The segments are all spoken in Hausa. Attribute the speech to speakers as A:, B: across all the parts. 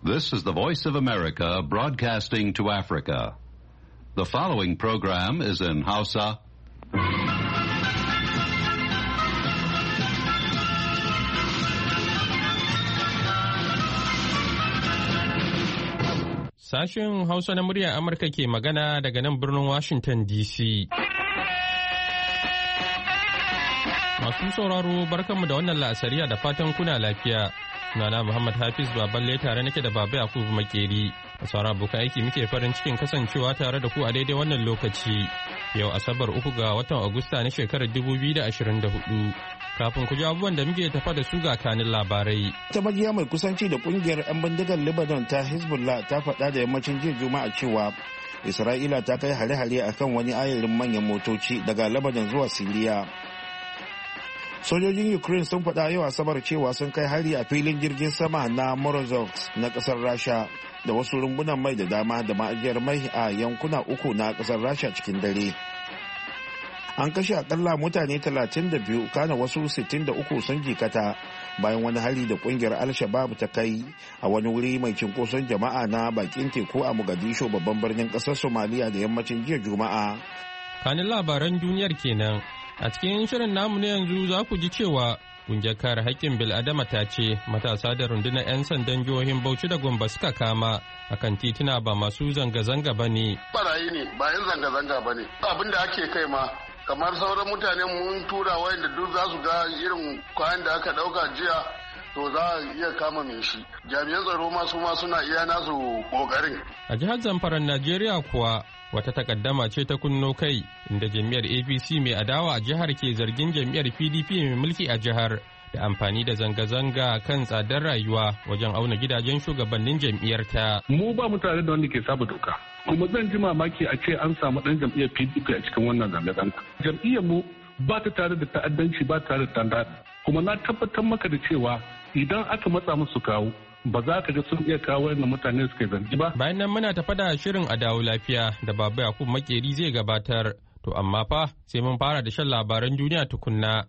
A: This is the Voice of America broadcasting to Africa. The following program is in Hausa.
B: Sashen Hausa na muryar Amurka ke magana daga nan birnin Washington DC. Masu sauraro barkanmu da wannan la'asariya da fatan kuna lafiya. Sunana Muhammad Hafiz Baballe tare nake da Baba Yakubu Makeri. Da sauran abokan aiki muke farin cikin kasancewa tare da ku a daidai wannan lokaci. Yau Asabar 3 ga watan Agusta na shekarar 2024. Kafin ku ji abubuwan da muke tafa da su ga kanin labarai.
C: Ta majiya mai kusanci da kungiyar 'yan bindigar Lebanon ta Hezbollah ta faɗa da yammacin jiya Juma'a cewa Isra'ila ta kai hare-hare akan wani ayarin manyan motoci daga Lebanon zuwa Siriya. Sojojin Ukraine sun faɗa yau Asabar cewa sun kai hari a filin jirgin sama na Morozov na ƙasar Rasha da wasu rumbunan mai da dama da ma'ajiyar mai a yankuna uku na ƙasar Rasha cikin dare. An kashe akalla mutane 32 kana wasu 63 sun jikata bayan wani hari da kungiyar Al-Shabaab ta kai a wani wuri mai cinkoson jama'a na bakin teku a Mogadishu babban birnin ƙasar Somaliya da yammacin jiya Juma'a.
B: Kanin labaran duniyar kenan. A cikin shirin namu na yanzu za ku ji cewa kungiyar kare haƙƙin bil'adama ta ce matasa da rundunar 'yan sandan jihohin Bauchi da Gombe suka kama akan tituna ba masu zanga-zanga ba ne.
D: Barayi ne ba 'yan zanga-zanga ba ne. Abin da ake kai ma kamar sauran mutane mun tura wayanda duk za su ga irin kwayan da aka ɗauka jiya to za a iya kama mai shi. Jami'an tsaro ma suna iya nasu ƙoƙarin.
B: A jihar Zamfaran Najeriya kuwa wata takaddama ce ta kunno kai inda jam'iyyar APC mai adawa a jihar ke zargin jam'iyyar PDP mai mulki a jihar da amfani da zanga-zanga kan tsadar rayuwa wajen auna gidajen shugabannin jam'iyyar ta.
E: Mu ba mu tare da wanda ke saba doka. Kuma zan ji mamaki a ce an samu dan jam'iyyar PDP a cikin wannan zanga-zanga. Jam'iyyar mu ba ta tare da ta'addanci ba tare da tandada. Kuma na tabbatar maka da cewa idan aka matsa musu kawo ba za ka ga sun iya kawo wannan mutane suka zargi ba.
B: Bayan nan muna tafa da shirin a dawo lafiya da Baba Yakubu Makeri zai gabatar. To amma fa sai mun fara da shan labaran duniya tukunna.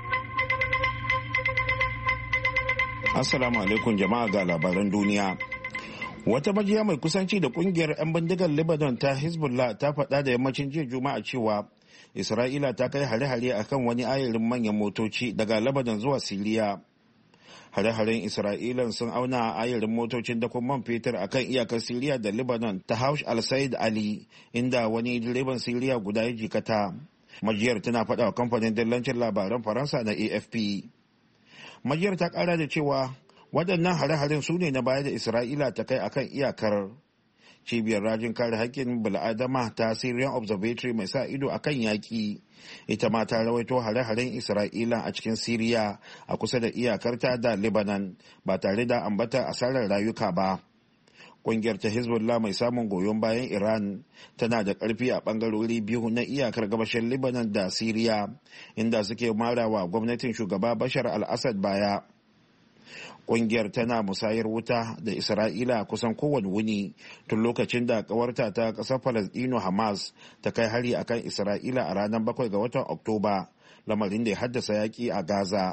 C: Assalamu alaikum jama'a ga labaran duniya. Wata majiya mai kusanci da kungiyar 'yan bindigar Lebanon ta Hezbollah ta faɗa da yammacin jiya Juma'a cewa Isra'ila ta kai hare-hare akan wani ayarin manyan motoci daga Lebanon zuwa Siriya. Hare-haren Isra'ilan sun auna ayarin motocin dakon man fetur a kan iyakar Siriya da Lebanon ta Haush al-Said Ali, inda wani direban Siriya guda ya jikata. Majiyar tana faɗa wa kamfanin dillancin labaran Faransa na AFP. Majiyar ta ƙara da cewa waɗannan hare-haren su ne na baya da Isra'ila ta kai akan iyakar. Cibiyar rajin kare haƙƙin bil'adama ta Syrian Observatory mai sa ido akan yaƙi ita ma ta rawaito hare-haren Isra'ila a cikin Siriya a kusa da iyakarta da Lebanon ba tare da ambata asarar rayuka ba. Ƙungiyar ta Hezbollah mai samun goyon bayan Iran tana da ƙarfi a ɓangarori biyu na iyakar gabashin Lebanon da Siriya inda suke marawa gwamnatin shugaba Bashar al-Assad baya. Ƙungiyar tana musayar wuta da Isra'ila kusan kowane wuni tun lokacin da kawarta ta ƙasar Falasɗinu Hamas ta kai hari akan Isra'ila a ranar 7 ga watan Oktoba, lamarin da ya haddasa yaƙi a Gaza.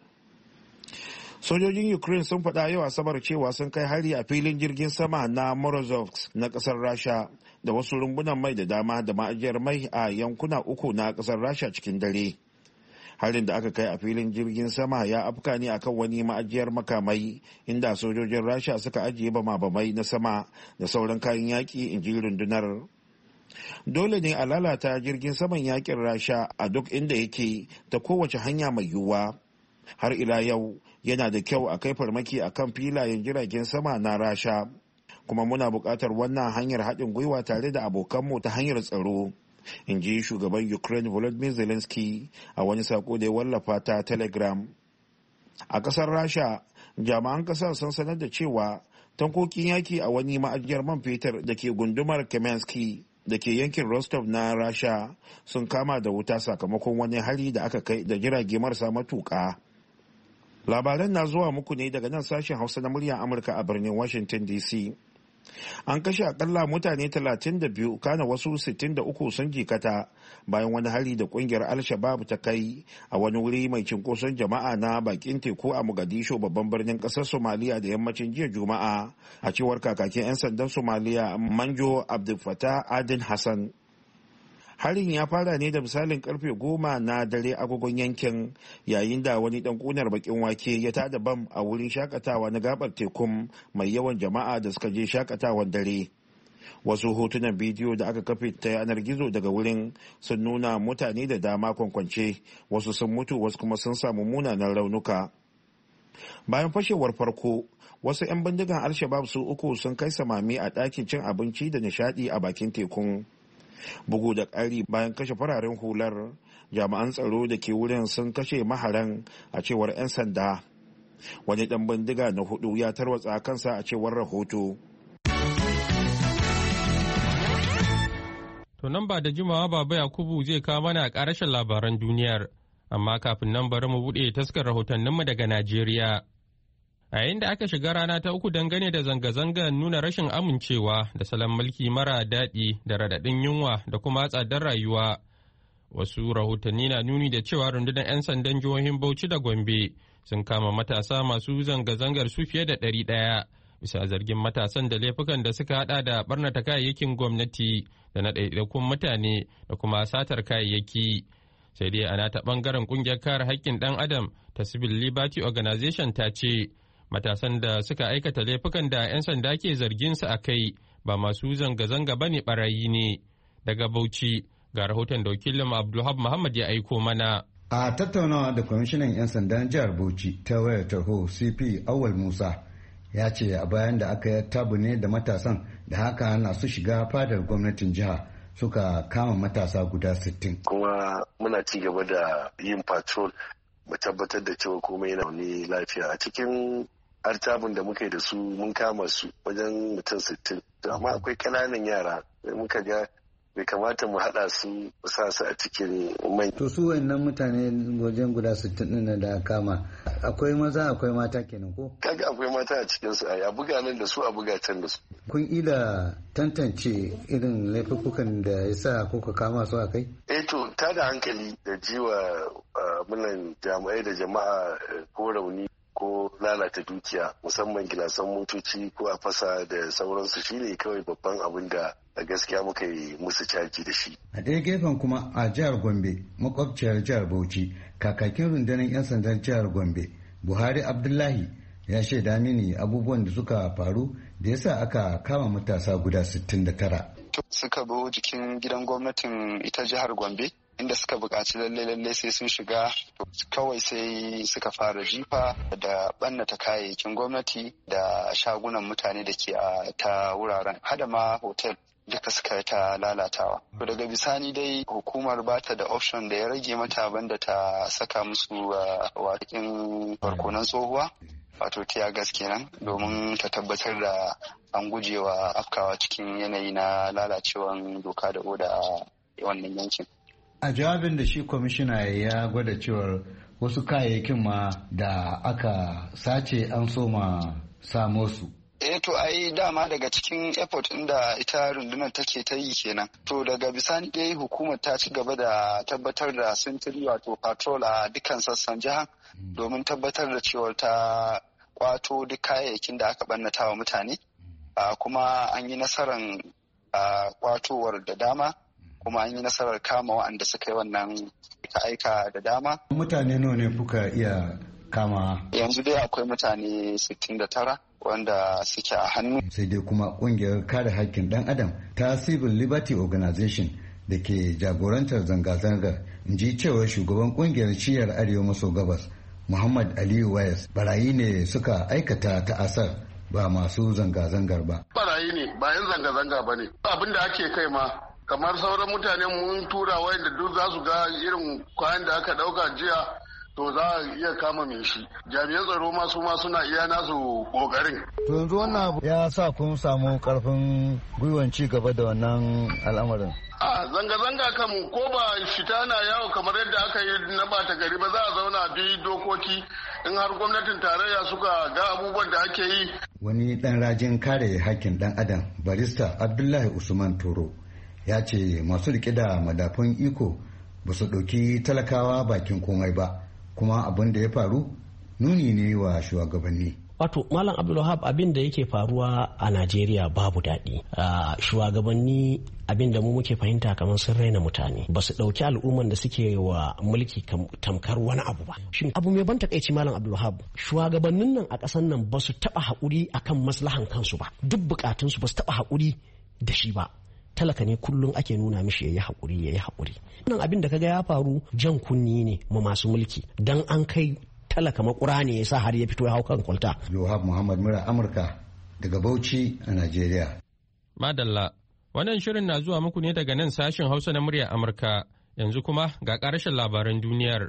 C: Sojojin Ukraine sun faɗa yau Asabar cewa sun kai hari a filin jirgin sama na Morozov na ƙasar Rasha da wasu rumbunan mai da dama da ma'ajiyar mai a yankuna uku na ƙasar Rasha cikin dare. Harin da aka kai a filin jirgin sama ya afka ne akan wani ma'ajiyar makamai inda sojojin Rasha suka ajiye bama-bamai na sama da sauran kayan yaƙi, in ji rundunar. Dole ne a lalata jirgin saman yaƙin Rasha a duk inda yake ta kowace hanya mai yiwuwa. Har ila yau yana da kyau a kai farmaki akan filayen jiragen sama na Rasha. Kuma muna buƙatar wannan hanyar haɗin gwiwa tare da abokanmu ta hanyar tsaro. In ji shugaban Ukraine Volodymyr Zelensky a wani sako da ya wallafa ta Telegram. A ƙasar Rasha, jami'an ƙasar sun sanar da cewa tankokin yaki a wani ma'ajiyar man fetur da ke gundumar Kamenski da ke yankin Rostov na Rasha sun kama da wuta sakamakon wani hari da aka kai da jirage marasa matuƙa. Labaran na zuwa muku ne daga nan sashen Hausa na muryar Amurka a birnin Washington DC. An kashe akalla mutane 32 kana wasu 63 sun jikata bayan wani hari da kungiyar Al-Shabaab ta kai a wani wuri mai cinkoson jama'a na bakin teku a Mogadishu babban birnin kasar Somaliya da yammacin jiya Juma'a, a cewar kakakin 'yan sandan Somaliya Manjo Abdul Fattah Adin Hassan. Harin ya fara ne da misalin karfe 10 na dare agogon yankin, yayin da wani dan kunar bakin wake ya tada bam a wurin shakatawa na gabar tekun mai yawan jama'a da suka je shakatawan dare. Wasu hotunan bidiyo da aka kafe ta yanar gizo daga wurin sun nuna mutane da dama kwankwance, wasu sun mutu wasu kuma sun samu munanan raunuka. Bayan fashewar farko, wasu 'yan bindigan Al-Shabaab su 3 sun kai samami a ɗakin cin abinci da nishadi a bakin tekun. Bugu da ƙari, bayan kashe fararen hular, jami'an tsaro da ke wurin sun kashe maharan, a cewar 'yan sanda. Wani ɗan bindiga na 4 ya tarwatsa kansa, a cewar rahoto.
B: To nan ba da jimawa Baba Yakubu zai kawo mana ƙarashin labaran duniyar, amma kafin nan bari mu buɗe taskar rahotanninmu daga Najeriya. A yayin da aka shiga rana ta 3 dangane da zanga-zangar nuna rashin amincewa da salon mulki mara daɗi da raɗaɗin yunwa da kuma tsadar rayuwa, wasu rahotanni na nuni da cewa rundunar 'yan sandan jihohin Bauchi da Gombe sun kama matasa masu zanga-zangar su fiye da 100 bisa zargin matasan da laifukan da suka hada da barnata kayayyakin gwamnati da na ɗaiɗaikun mutane da kuma satar kayayyaki. Sai dai ana ta ɓangaren ƙungiyar kare haƙƙin ɗan adam ta Civil Liberty Organization ta ce matasan da suka aikata laifukan da 'yan sanda ke zargin su a kai ba masu zanga-zanga ba ne barayi ne. Daga Bauchi ga rahoton da wakilin Abdulhab Muhammad ya aiko mana.
F: A tattaunawa da kwamishinan 'yan sandan jihar Bauchi ta wayar tarho CP Awal Musa ya ce a bayan da aka tabu ne da matasan da haka na su shiga fadar gwamnatin jiha suka kama matasa guda 60.
G: Kuma muna ci gaba da yin patrol mu tabbatar da cewa komai yana wani lafiya. A cikin artabun da muka yi da su mun kama su wajen mutum 60, amma akwai ƙananan yara da muka ga bai kamata mu haɗa su mu sa su a cikin mai.
F: To su wayannan mutane wajen guda 60 ɗin da kama akwai maza akwai mata kenan ko?
G: Kaga akwai mata a cikin su, a buga nan da su a buga can da su.
F: Kun ila tantance irin laifukan da yasa kuka kama su a kai?
G: To ta da hankali da jiwa munan jami'ai da jama'a ko rauni ko lalata dukiya, musamman gilasan motoci ko a fasa da sauransu, shine kawai babban abin da a gaskiya muka yi musu caji da shi.
F: A ɗaya gefen kuma a jihar Gombe, makwabciyar jihar Bauchi, kakakin rundunar 'yan sandan jihar Gombe, Buhari Abdullahi, ya shaida mini abubuwan da suka faru da yasa aka kama matasa guda 69.
H: Suka zo jikin gidan gwamnatin ita jihar Gombe, inda suka buƙaci lalle sai sun shiga, kawai sai suka fara jifa da ɓannata kayayyakin gwamnati da shagunan mutane da ke a ta wuraren, hada ma hotel duka suka ta lalatawa. Daga bisani dai hukumar bata da option da ya rage mata banda ta saka musu waƙin barkonan tsohuwa, wato tiya gas kenan, domin ta tabbatar da an gujewa afkawa cikin yanayi na lalacewan doka da oda a wannan yankin.
F: A jawabin da shi kwamishina ya gwada cewar wasu kayayyakin ma da aka sace an soma samo su.
H: To ai dama daga cikin effort inda ita rundunar take ta yi kenan. To daga bisani dai hukumar ta ci gaba da tabbatar da sintiri wato patrol a dukkan sassan jihar domin tabbatar da cewar ta kwato duk kayayyakin da aka ɓannata wa mutane. Kuma an yi nasarar kwatowar da dama. Kuma an yi nasarar kama waɗanda suka yi wannan aika da dama. Mutane
F: nawa ne kuka iya kama?
H: Yanzu dai akwai mutane 69 wanda suke a hannu.
F: Sai dai kuma ƙungiyar kare haƙƙin ɗan adam ta Civil Liberty Organization da ke jagorantar zanga-zangar, in ji cewar shugaban ƙungiyar shiyar Arewa maso gabas Muhammad Aliyu Wayes, barayi ne suka aikata ta'asar ba masu zanga-zangar ba.
D: Barayi ne, ba yan zanga-zanga ba ne. Abin da ake kai ma kamar sauran mutane mun tura wayanda duk za su ga irin kayan da aka dauka jiya, to za a iya kama mai shi. Jami'an tsaro ma suna iya nasu kokarin.
F: To yanzu wannan abu ya sa kun samu karfin gwiwan ci gaba da wannan al'amarin.
D: A zanga-zanga kan ko ba fita na yawo kamar yadda aka yi na bata gari ba, za a zauna bi dokoki in har gwamnatin tarayya suka ga abubuwan da ake yi.
F: Wani dan rajin kare hakkin dan adam barista Abdullahi Usman Toro ya ce masu rike da madafun iko ba su ɗauki talakawa bakin komai ba, kuma abin da ya faru nuni ne wa shugabanni.
I: Wato Malam Abdulwahab, abin da yake faruwa a Najeriya babu daɗi. Shugabanni abin da mu muke fahimta kamar sun raina mutane, ba su ɗauki al'umman da suke wa mulki tamkar wani abu ba. Shin abu mai ban takaici Malam Abdulwahab, shugabannin nan a ƙasar nan ba su taɓa haƙuri akan maslahan kansu ba, duk buƙatunsu ba su taɓa haƙuri da shi ba. Talaka ne kullum ake nuna mishi yayi haƙuri. Wannan abin da kaga ya faru jan kunni ne ma masu mulki, dan an kai talaka makura ne yasa har ya fito ya hau kan kwalta.
F: Yohab Muhammad Mura, Amurka daga Bauchi a Najeriya.
B: Madalla, wannan shirin na zuwa muku ne daga nan sashen Hausa na muryar Amurka. Yanzu kuma ga ƙarashin labaran duniyar.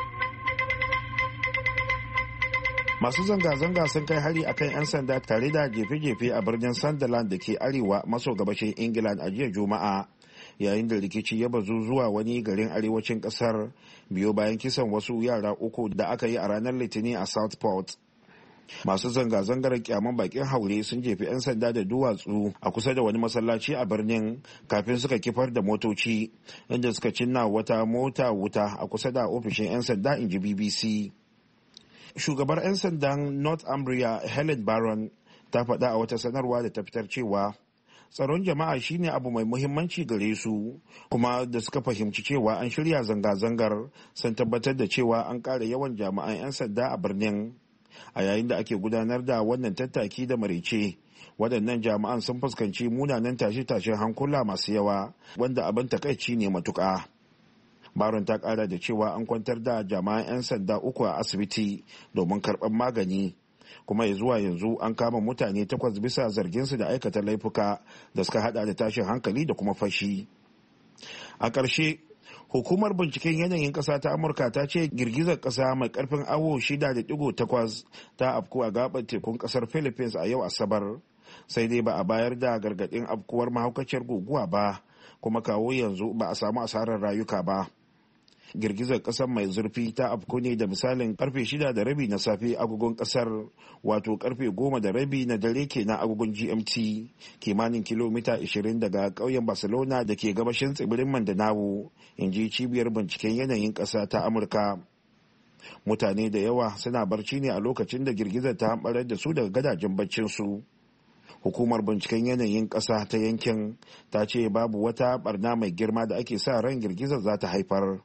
C: Masu zanga-zanga sun kai hari akan 'yan sanda tare da jefe-jefe a birnin Sunderland da ke arewa maso gabashin England a jiya Juma'a, yayin da rikici ya bazu zuwa wani garin arewacin kasar biyo bayan kisan wasu yara 3 da aka yi a ranar Litinin a Southport. Masu zanga-zangar kyaman bakin haure sun jefi 'yan sanda da duwatsu a kusa da wani masallaci a birnin kafin suka kifar da motoci, inda suka cinna wata mota wuta a kusa da ofishin 'yan sanda, inji BBC. Shugabar 'yan sandan Northumbria Helen Barron ta faɗa a wata sanarwa da ta fitar cewa tsaron jama'a shine abu mai muhimmanci gare su, kuma da suka fahimci cewa an shirya zanga-zangar sun tabbatar da cewa an ƙara yawan jami'an 'yan sanda a birnin. A yayin da ake gudanar da wannan tattaki da maraice, waɗannan jami'an sun fuskanci munanan tashe-tashen hankula masu yawa, wanda abin takaici ne matuƙa. Baron ta kara da cewa an kwantar da jama'an 'yan sanda 3 a asibiti domin karɓar magani, kuma ya zuwa yanzu an kama mutane 8 bisa zarginsu da aikata laifuka da suka hada da tashin hankali da kuma fashi. A ƙarshe, hukumar binciken yanayin ƙasa ta Amurka ta ce girgizar ƙasa mai ƙarfin awo 6.8 ta afku a gaɓar tekun ƙasar Philippines a yau Asabar, sai dai ba a bayar da gargaɗin afkuwar mahaukaciyar guguwa ba, kuma kawo yanzu ba a samu asarar rayuka ba. Girgizar kasar mai zurfi ta afku ne da misalin karfe 6:30 na safe agogon kasar, wato karfe 10:30 na dare kenan agogon GMT, kimanin kilomita 20 daga ƙauyen Barcelona da ke gabashin tsibirin Mindanao, inji cibiyar binciken yanayin ƙasa ta Amurka. Mutane da yawa suna barci ne a lokacin da girgizar ta hamɓarar da su daga gadajen baccinsu. Hukumar binciken yanayin ƙasa ta yankin ta ce babu wata barna mai girma da ake sa ran girgizar za ta haifar.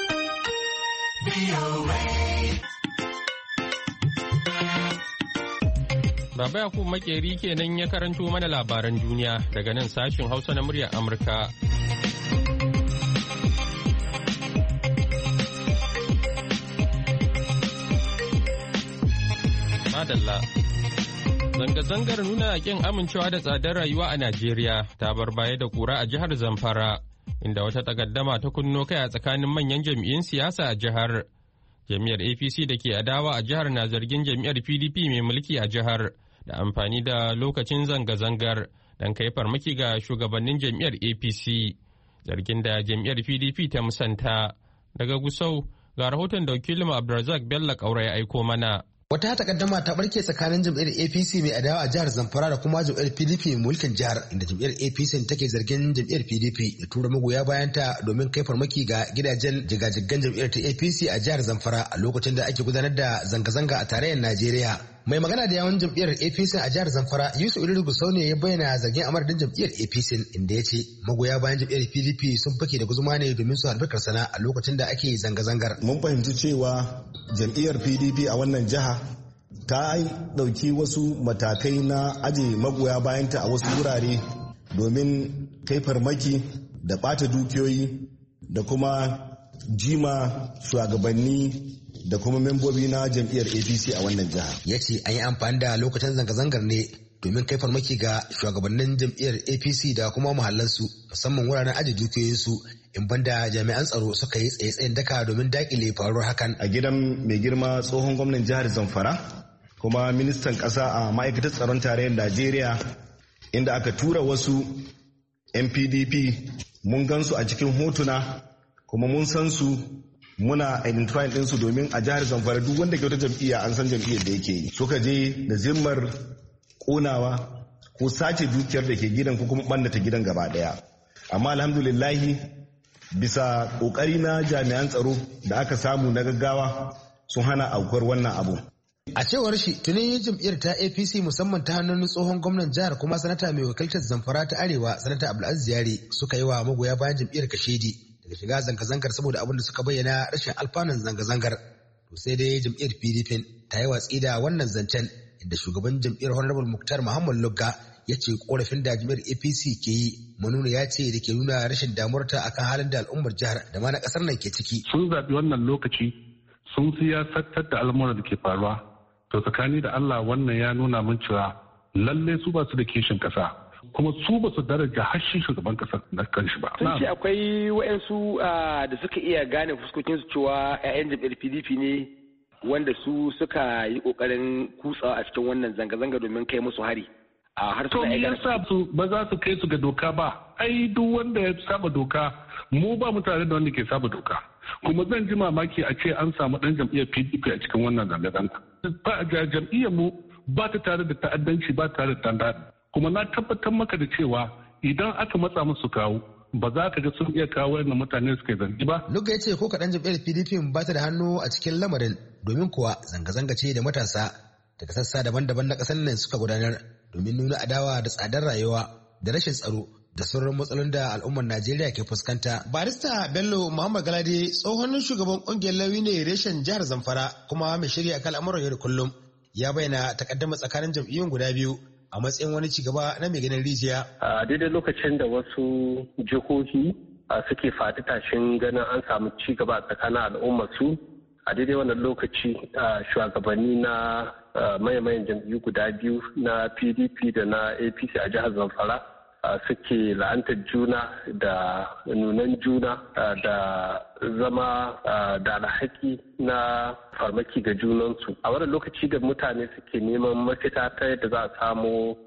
B: Baba Yakubu Makeri kenan ya karanto mana labaran duniya daga nan sashin Hausa na muryar Amurka. Madalla. Zanga-zangar nuna ƙin amincewa da tsadar rayuwa a Najeriya ta bar baya da kura a jihar Zamfara, inda wata takaddama ta kunno kai a tsakanin manyan jam'iyyun siyasa a jihar. Jam'iyyar APC da ke adawa a jihar na zargin jam'iyyar PDP mai mulki a jihar da amfani da lokacin zanga-zangar don kai farmaki ga shugabannin jam'iyyar APC, zargin da jam'iyyar PDP ta musanta. Daga Gusau, ga rahoton da wakilin Abdulrazak Bello Kaura ya aiko mana.
J: Wata takaddama ta barke tsakanin jam'iyyar APC mai adawa a jihar Zamfara da kuma jam'iyyar PDP mai mulkin jihar, inda jam'iyyar APC take zargin jam'iyyar PDP da tura magoya bayanta domin kai farmaki ga gidajen jigajigan jam'iyyar ta APC a jihar Zamfara a lokacin da ake gudanar da zanga-zanga a tarayyar Najeriya. Mai magana da yawun jam'iyyar APC a jihar Zamfara, Yusuf Idris Gusau ne ya bayyana zargin amadadin jam'iyyar APC, inda ya ce magoya bayan jam'iyyar PDP sun fake da guzuma ne domin su harbi karsana a lokacin da ake zanga-zangar.
K: Mun fahimci cewa jam'iyyar PDP a wannan jiha ta ɗauki wasu matakai na aje magoya bayanta a wasu wurare domin kai farmaki da ɓata dukiyoyi da kuma jima shugabanni da kuma membobi na jam'iyyar APC a wannan jiha.
J: Ya ce an yi amfani da lokacin zanga-zangar ne domin kai farmaki ga shugabannin jam'iyyar APC da kuma muhallansu, musamman wuraren aje dukiyoyinsu, in banda jami'an tsaro suka yi tsaye-tsayen daka domin dakile faruwar hakan.
K: A gidan mai girma tsohon gwamnan jihar Zamfara kuma ministan ƙasa a ma'aikatar tsaron tarayyar Najeriya, inda aka tura wasu NPDP mun gansu a cikin hotuna kuma mun san su, muna identifying ɗinsu domin a jihar Zamfara duk wanda ke wata jam'iyya an san jam'iyyar da yake yi. Suka je da zimmar ƙonawa ko sace dukiyar da ke gidan ko kuma ɓannata gidan gaba ɗaya. Amma alhamdulillahi bisa ƙoƙari na jami'an tsaro da aka samu na gaggawa sun hana aukuwar wannan abu.
J: A cewar shi tuni jam'iyyar ta APC musamman ta hannun tsohon gwamnan jihar kuma sanata mai wakiltar Zamfara ta Arewa sanata Abdulaziz Yari suka yi wa magoya bayan jam'iyyar kashedi daga shiga zanga-zangar saboda abin da suka bayyana rashin alfanun zanga-zangar. To sai dai jam'iyyar PDP ta yi watsi da wannan zancen, inda shugaban jam'iyyar Honorable Muktar Muhammad Lugga ya ce korafin da jam'iyyar APC ke yi manuna ya ce da ke nuna rashin damuwarta akan halin da al'ummar jihar da ma na kasar nan ke ciki.
E: Sun zaɓi wannan lokaci sun siyasantar da al'amuran da ke faruwa. To tsakani da Allah wannan ya nuna min cewa lalle su ba su da kishin kasa kuma su ba su daraja hashi shugaban kasa da kanshi ba.
L: Sun ce akwai wa'yansu da suka iya gane fuskokin su cewa 'ya'yan jam'iyyar PDP ne wanda su suka yi kokarin kutsawa a cikin wannan zanga-zanga domin kai musu hari.
E: To me yasa su ba za su kai su ga doka ba? Ai duk wanda ya saba doka mu ba mu tare da wanda ke saba doka. Kuma zan ji mamaki a ce an samu dan jam'iyyar PDP a cikin wannan zanga-zanga. Jam'iyyar mu ba ta tare da ta'addanci ba tare da tandari. Kuma na tabbatar maka da cewa idan aka matsa musu kawo ba za ka ga sun iya kawo yadda mutane suka zargi ba.
J: Lugga ya ce ko kaɗan jam'iyyar PDP ba ta da hannu a cikin lamarin domin kuwa zanga-zanga ce da matasa daga sassa daban-daban na ƙasar nan suka gudanar domin nuna adawa da tsadar rayuwa da rashin tsaro da sauran matsalolin da al'ummar Najeriya ke fuskanta. Barista Bello Muhammad Galade tsohon shugaban ƙungiyar lauyi ne reshen jihar Zamfara kuma mai shirya kan al'amuran yau da kullum ya bayyana takaddama tsakanin jam'iyyun guda biyu a matsayin wani cigaba na mai ganin rijiya.
M: A daidai lokacin da wasu jihohi suke faɗi tashin ganin an samu cigaba tsakanin al'ummar su, a daidai wannan lokaci shugabanni na mayan jam'iyyu guda biyu na PDP da na APC a jihar Zamfara suke la'antar juna da nunan juna da zama da alhaki na farmaki ga junansu a wannan lokaci da mutane suke neman mafita ta yadda za a samu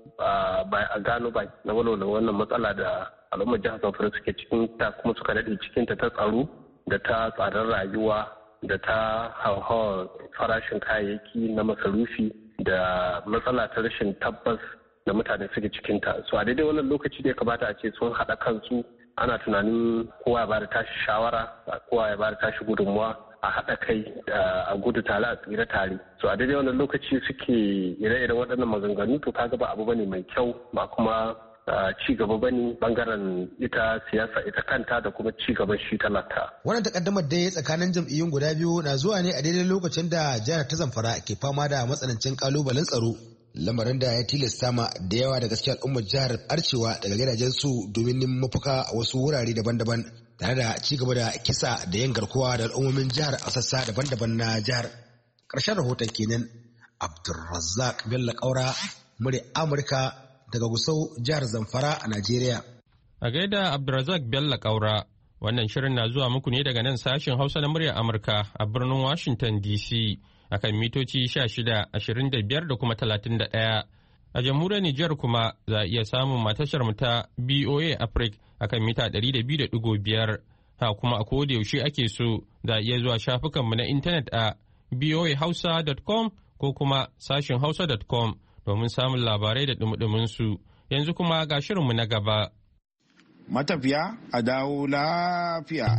M: a gano ba na walwala wannan matsala da al'ummar jihar Zamfara suke cikin ta kuma suka daɗe cikin ta tsaro da ta tsadar rayuwa da ta hauhawar farashin kayayyaki na masarufi da matsala ta rashin tabbas da mutane suke cikinta. So a daidai wannan lokaci da ya kamata a ce sun haɗa kansu ana tunanin kowa ya bada tashi shawara, kowa ya bada tashi gudunmuwa a haɗa kai a gudu tare a tsira tare. So a daidai wannan lokaci suke ire-iren waɗannan maganganu to kaga ba abu bane mai kyau ba kuma ci gaba bane bangaren ita siyasa ita kanta da kuma ci gaban shi talaka.
J: Wannan takaddamar dai tsakanin jam'iyyun guda biyu na zuwa ne a daidai lokacin da jihar ta Zamfara ke fama da matsanancin kalubalen tsaro. Lamarin da ya tilasta ma da yawa daga cikin al'ummar jihar arcewa daga gidajensu domin neman mafaka a wasu wurare daban-daban tare da ci gaba da kisa da yin garkuwa da al'ummomin jihar a sassa daban-daban na jihar. Ƙarshen rahoton kenan Abdulrazzaq Bello Kaura, murya Amurka daga Gusau, jihar Zamfara a Najeriya.
B: A gaida Abdulrazzaq Bello Kaura, wannan shirin na zuwa muku ne daga nan sashen Hausa na muryar Amurka a birnin Washington DC. Akan mitoci 16, 25 da kuma 31. A jamhuriyar Nijar kuma za a iya samun matashar mu ta BOA Africa akan mita 200.5. Ha kuma a koda yaushe ake so za a iya zuwa shafukanmu na intanet a boahausa.com ko kuma sashin hausa.com domin samun labarai da dumudumin su. Yanzu kuma ga shirinmu na gaba.
C: Matafiya a dawo lafiya.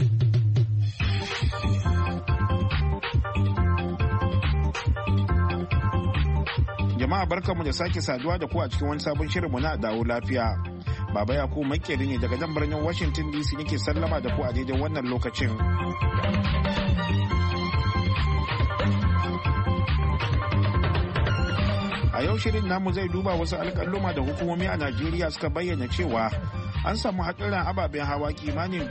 C: Jama'a barkanmu da sake saduwa da ku a cikin wani sabon shirinmu na dawo lafiya. Baba Yakubu Makeri ne daga nan birnin Washington DC nake sallama da ku a daidai wannan lokacin. A yau shirin namu zai duba wasu alƙaluma da hukumomi a Najeriya suka bayyana cewa an samu haɗuran ababen hawa kimanin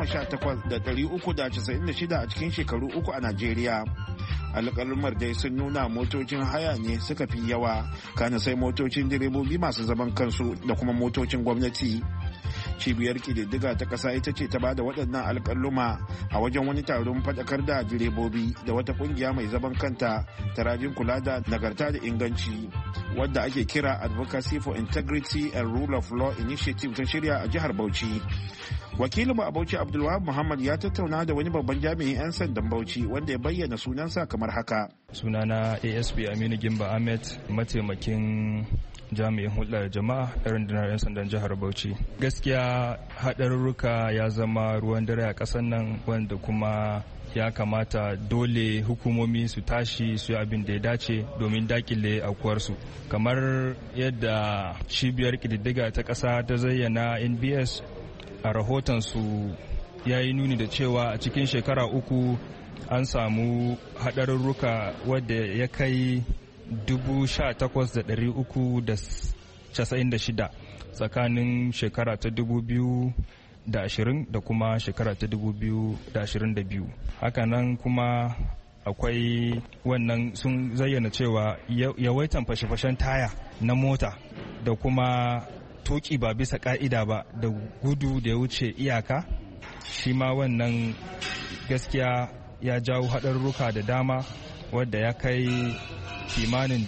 C: 18,396 a cikin shekaru uku a Najeriya. Alƙalumar dai sun nuna motocin haya ne suka fi yawa, kana sai motocin direbobi masu zaman kansu da kuma motocin gwamnati. cibiyar kididdiga ta ƙasa ita ce ta bada waɗannan alƙaluma a wajen wani taron faɗakar da direbobi da wata ƙungiya mai zaman kanta ta rajin kula da nagarta da inganci wadda ake kira Advocacy for Integrity and Rule of Law Initiative ta shirya a jihar Bauchi. Wakilinmu a Bauchi Abdulwahab Muhammad ya tattauna da wani babban jami'in 'yan sandan Bauchi wanda ya bayyana sunansa kamar haka.
N: Sunana ASP Aminu Gimba Ahmed, mataimakin jami'in hulɗar jama'a da rundunar 'yan sandan jihar Bauchi. Gaskiya haɗarurruka ya zama ruwan dare a ƙasar nan, wanda kuma ya kamata dole hukumomi su tashi su yi abin da ya dace domin dakile aukuwarsu. Kamar yadda cibiyar ƙididdiga ta ƙasa ta zayyana NBS a rahotonsu ya yi nuni da cewa a cikin shekara 3 an samu haɗarurruka wadda ya kai 18,396 tsakanin shekara ta 2020 da kuma shekara ta 2022. Hakanan kuma akwai wannan sun zayyana cewa yawaitan fashe-fashen taya na mota da kuma tuki ba bisa ka'ida ba da gudu da ya wuce iyaka, shi ma wannan gaskiya ya jawo haɗarurruka da dama wadda ya kai kimanin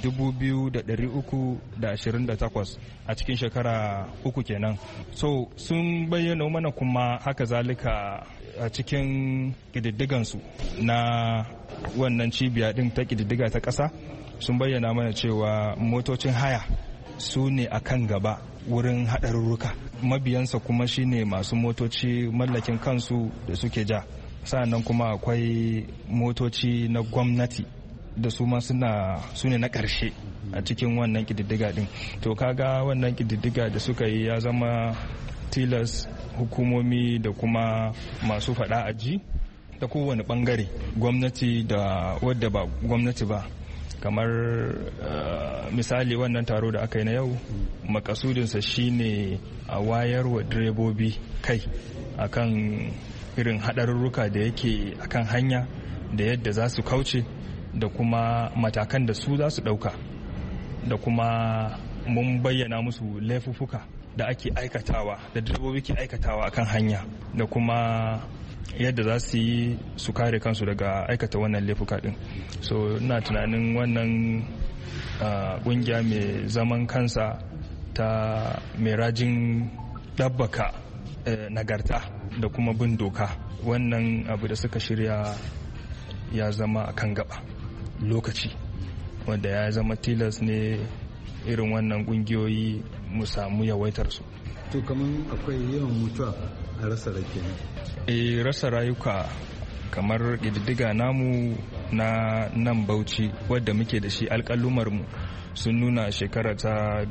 N: 2,328 a cikin shekara 3 kenan. So sun bayyana mana kuma haka zalika a cikin ƙididdigansu na wannan cibiya ɗin ta ƙididdiga ta ƙasa sun bayyana mana cewa motocin haya su ne a kan gaba wurin haɗarurruka, mabiyansa kuma shine masu motoci mallakin kansu da suke ja, sa'annan kuma akwai motoci na gwamnati da su ma su ne na ƙarshe a cikin wannan ƙididdiga ɗin. To kaga wannan ƙididdiga da suka yi ya zama tilas hukumomi da kuma masu faɗa aji da kowane ɓangare, gwamnati da wadda ba gwamnati ba. Kamar misali wannan taro da aka yi na yau, makasudinsa shine a wayar wa direbobi kai akan irin haɗarurruka da yake akan hanya da yadda za su kauce da kuma matakan da su za su ɗauka, da kuma mun bayyana musu laifuffuka da ake aikatawa da direbobi ke aikatawa akan hanya, da kuma yadda za su yi su kare kansu daga aikata wannan laifuka din. So ina tunanin wannan kungiya mai zaman kansa ta mai rajin ɗabbaka nagarta da kuma bin doka, wannan abu da suka shirya ya zama a kan gaba lokaci wanda ya zama tilas ne irin wannan kungiyoyi mu samu yawaitar su.
F: To kamar akwai yawan mutuwa a rasa rake ne?
N: Rasa rayuka kamar ƙididdiga namu na nan Bauchi wadda muke da shi, alƙalumarmu sun nuna shekara ta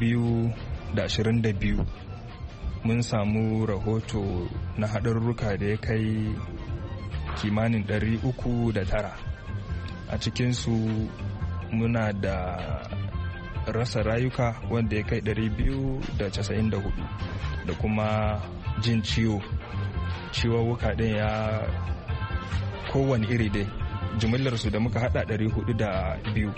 N: 2022 mun samu rahoto na haɗarurruka da ya kai kimanin 309. A cikinsu muna da rasa rayuka wanda ya kai 294 da kuma jin ciwuwuka ɗin ya kowane iri dai, jimillarsu da muka hada 402.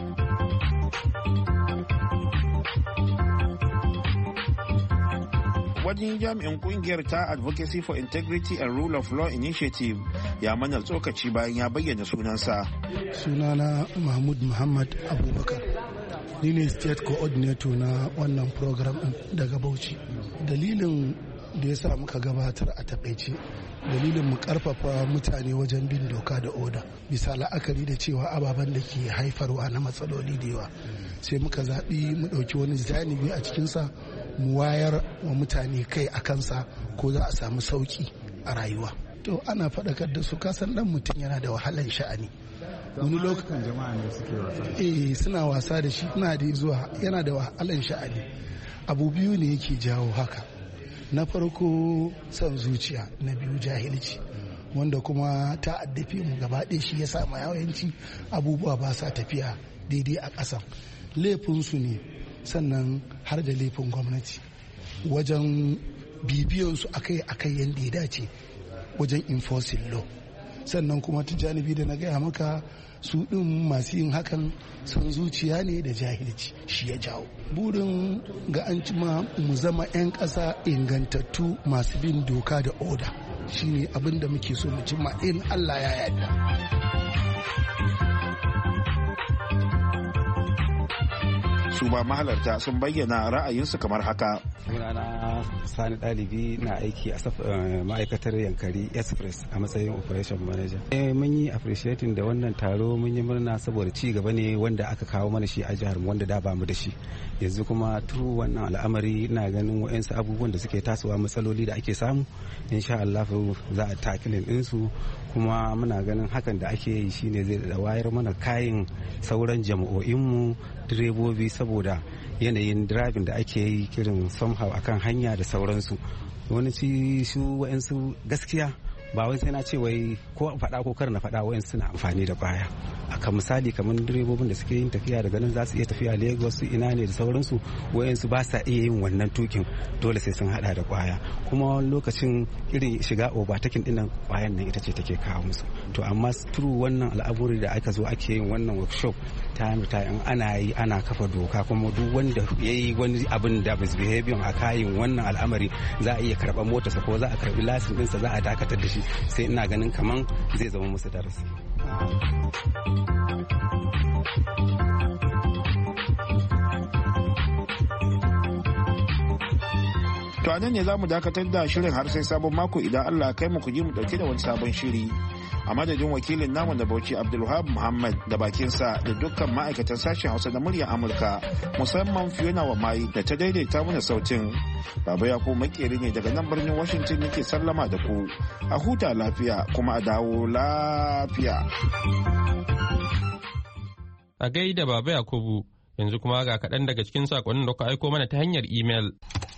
C: Wani jami'in kungiyar ta Advocacy for Integrity and Rule of Law Initiative ya mana tsokaci bayan ya bayyana sunansa.
O: Sunana Mahmud Muhammad Abubakar, ni ne state coordinator na wannan program daga Bauchi. Dalilin da ya sa muka gabatar a taƙaice, dalilin mu karfafa mutane wajen bin doka da oda bisa la'akari da cewa ababen da ke haifarwa na matsaloli da yawa, sai muka zaɓi mu ɗauki wani zanibi a cikinsa mu wayar wa mutane kai a kansa ko za a samu sauki a rayuwa. To ana faɗakar da su, kasan ɗan mutum yana da wahalan sha'ani, wani lokacin
F: jama'a ne suke wasa,
O: suna wasa da shi, ina da zuwa yana da wahalan sha'ani. Abu biyu ne yake jawo haka, na farko son zuciya, na biyu jahilci, wanda kuma ta addafe mu gaba ɗaya. Shi ya sa ma yawanci abubuwa ba sa tafiya daidai a ƙasan. Laifinsu ne, sannan har da laifin gwamnati wajen bibiyansu akai yadda ya dace wajen enforcing law. sannan kuma ta janibi da na gaya maka su ɗin masu yin hakan son zuciya ne da jahilci shi ya jawo burin ga an cima mu zama 'yan ƙasa ingantattu masu bin doka da oda shine abin da muke so mu cimma in Allah ya yarda.
C: Su ba mahalarta sun bayyana ra'ayinsu kamar haka.
P: Sunana Sani ɗalibi na aiki a ma'aikatar Yankari Express a matsayin operation manager. Mun yi appreciating da wannan taro, mun yi murna saboda ci gaba ne wanda aka kawo mana shi a jihar mu wanda da ba mu da shi. Yanzu kuma turu wannan al'amari ina ganin wa'ansu abubuwan da suke tasowa matsaloli da ake samu insha Allah za a takilin ɗinsu kuma muna ganin hakan da ake yi shine zai da wayar mana kayan sauran jama'o'inmu direbobi saboda yanayin driving da ake yi kirin somehow akan hanya da sauransu wani ci su wa'ansu gaskiya ba wai sai na ce wai ko faɗa ko kar na faɗa wa'ansu suna amfani da baya akan misali kamar direbobin da suke yin tafiya daga nan za su iya tafiya Lagos su ina ne da sauransu wa'ansu ba sa iya yin wannan tukin dole sai sun hada da kwaya kuma lokacin irin shiga overtaking dinnan kwayan nan ita ce take kawo musu to amma through wannan al'amuri da aka zo ake yin wannan workshop time ana yi ana kafa doka kuma duk wanda ya yi wani abin da misbehavior a kayan wannan al'amari za a iya karɓar motarsa ko za a karɓi lasin ɗinsa za a dakatar da shi sai ina ganin kaman zai zama musu darasi.
C: To anan ne za mu dakatar da shirin har sai sabon mako idan Allah kai mu ku ji mu dauke da wani sabon shiri. A madadin wakilin namu da Bauchi Abdulwahab Muhammad da bakinsa da dukkan ma'aikatan sashen Hausa da muryar Amurka musamman Fiona Wamai da ta daidaita mana sautin. Baba Yakubu Makeri ne daga nan birnin Washington yake sallama da ku. A huta lafiya kuma a dawo lafiya.
B: A gaida Baba Yakubu yanzu kuma ga kaɗan daga cikin saƙonin da ku aiko mana ta hanyar imel.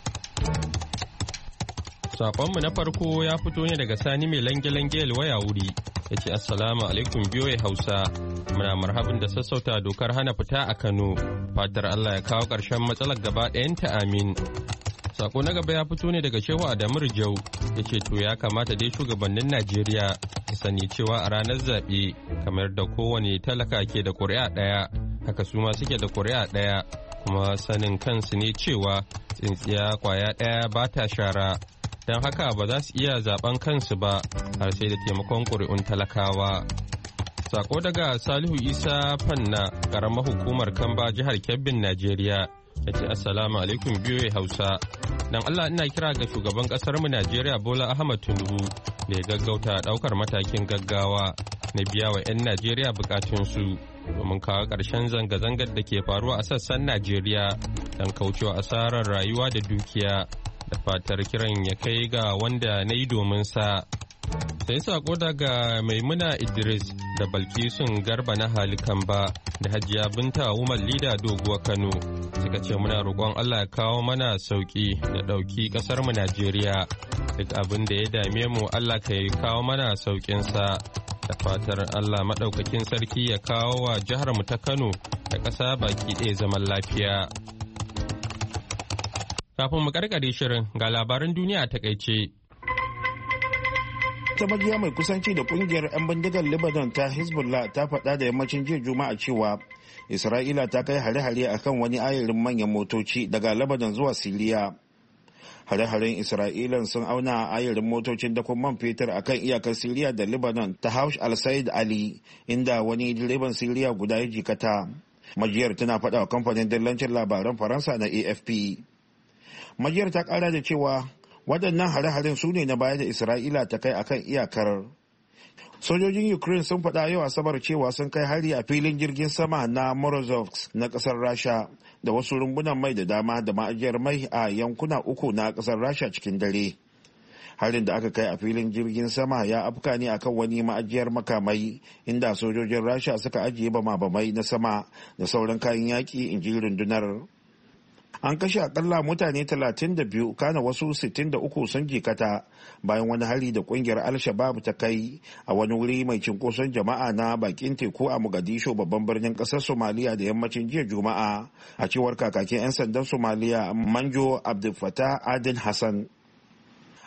B: Saƙonmu na farko ya fito ne daga Sani mai lange-lange waya wuri ya ce Assalamu alaikum biyoyi Hausa muna marhabin da sassauta dokar hana fita a Kano fatar Allah ya kawo ƙarshen matsalar gaba ɗayanta amin. Sako na gaba ya fito ne daga Shehu Adamu Rijau ya ce to ya kamata dai shugabannin Najeriya su sani cewa a ranar zaɓe kamar da kowane talaka ke da ƙuri'a ɗaya haka su ma suke da ƙuri'a ɗaya kuma sanin kansu ne cewa tsintsiya kwaya ɗaya ba ta shara. Don haka ba za su iya zaben kansu ba har sai da taimakon ƙuri'un talakawa. Sako daga Salihu Isa Fanna, ƙaramar hukumar Kamba jihar Kebbin, Najeriya, ya ce Assalamu alaikum biyoyi Hausa. Don Allah ina kira ga shugaban ƙasarmu Najeriya Bola Ahmad Tinubu da ya gaggauta ɗaukar matakin gaggawa na biya wa 'yan Najeriya bukatunsu domin kawo ƙarshen zanga-zangar da ke faruwa a sassan Najeriya don kaucewa asarar rayuwa da dukiya. Da fatar kiran ya kai ga wanda na yi domin sa. Sai sako daga Maimuna Idris da Balkisun Garba na Halikamba da Hajiya Binta Umar Lida Doguwa Kano suka ce muna roƙon Allah ya kawo mana sauƙi da ɗauki ƙasarmu Najeriya. Duk abin da ya dame mu Allah ka yi kawo mana sauƙinsa. Da fatar Allah maɗaukakin sarki ya kawo wa jiharmu ta Kano da ƙasa baki ɗaya zaman lafiya. Kafin mu karkare shirin ga labaran duniya a takaice.
C: Ta majiya mai kusanci da kungiyar 'yan bindigar Lebanon ta Hezbollah ta faɗa da yammacin jiya Juma'a cewa Isra'ila ta kai hare-hare akan wani ayarin manyan motoci daga Lebanon zuwa Siriya. Hare-haren Isra'ilan sun auna ayarin motocin dakon man fetur akan iyakar Siriya da Lebanon ta Haush al-Said Ali inda wani direban Siriya guda ya jikata. Majiyar tana faɗa wa kamfanin dillancin labaran Faransa na AFP. Majiyar ta kara da cewa waɗannan hare-haren su ne na baya da Isra'ila ta kai akan iyakar. Sojojin Ukraine sun faɗa yau Asabar cewa sun kai hari a filin jirgin sama na Morozov na ƙasar Rasha da wasu rumbunan mai da dama da ma'ajiyar mai a yankuna uku na ƙasar Rasha cikin dare. Harin da aka kai a filin jirgin sama ya afka ne akan wani ma'ajiyar makamai inda sojojin Rasha suka ajiye bama-bamai na sama da sauran kayan yaƙi, in ji rundunar. An kashe akalla mutane 32 kana wasu 63 sun jikata bayan wani hari da kungiyar Al-Shabaab ta kai a wani wuri mai cinkoson jama'a na bakin teku a Mogadishu babban birnin kasar Somaliya da yammacin jiya Juma'a a cewar kakakin 'yan sandan Somaliya Manjo Abdul Fattah Adil Hassan.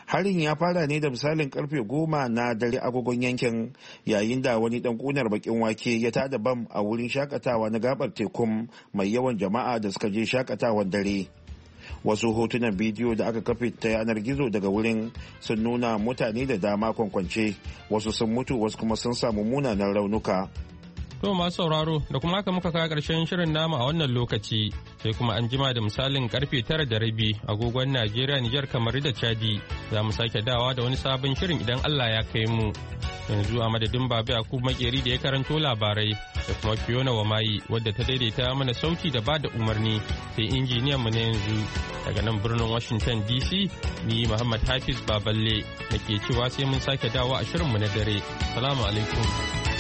C: Harin ya fara ne da misalin karfe 10 na dare agogon yankin, yayin da wani dan kunar bakin wake ya tada bam a wurin shakatawa na gabar tekun mai yawan jama'a da suka je shakatawan dare. Wasu hotunan bidiyo da aka kafe ta yanar gizo daga wurin sun nuna mutane da dama kwankwance, wasu sun mutu wasu kuma sun samu munanan raunuka.
B: To masu sauraro da kuma haka muka kawo ƙarshen shirin namu a wannan lokaci, sai kuma an jima da misalin karfe 9:30 agogon Najeriya, Nijar, Kamaru da Chadi za mu sake dawa da wani sabon shirin idan Allah ya kai mu. Yanzu a madadin Baba Yakub Makeri da ya karanto labarai da kuma Fiona Wamayi wadda ta daidaita mana sauti da bada umarni, sai injiniyan mu na yanzu daga nan birnin Washington DC, ni Muhammad Hafiz Baballe da ke cewa sai mun sake dawo a shirin mu na dare. Salamu alaikum.